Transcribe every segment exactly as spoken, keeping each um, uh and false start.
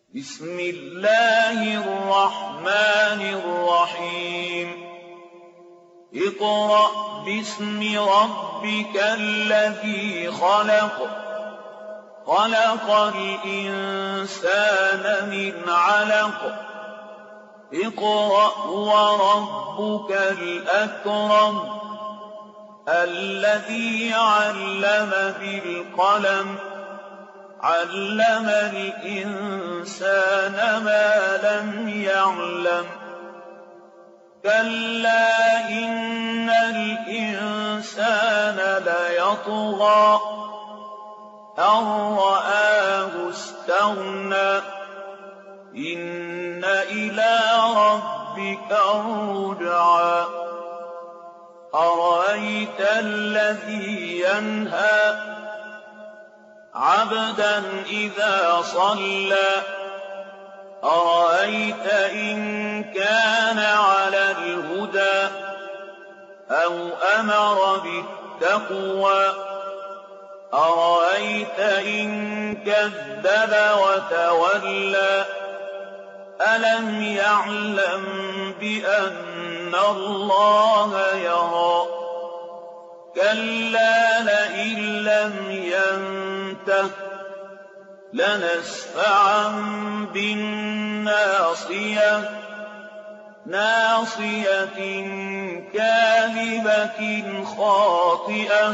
بسم الله الرحمن الرحيم اقرأ باسم ربك الذي خلق خلق الإنسان من علق اقرأ وربك الأكرم الذي علم بالقلم علم الإنسان ما لم يعلم كلا إن الإنسان ليطغى أن رآه استغنى إن إلى ربك الرجعى أرأيت الذي ينهى عبدا إذا صلى أرأيت إن كان على الهدى أو أمر بالتقوى أرأيت إن كذب وتولى ألم يعلم بأن الله يرى كلا لئن لم ينته لنسفعا بالناصية ناصية كاذبة خاطئة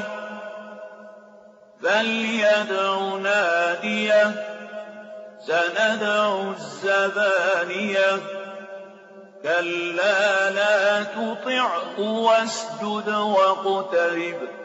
فليدع ناديه سندع الزبانية كلا لا تطعه واسجد واقترب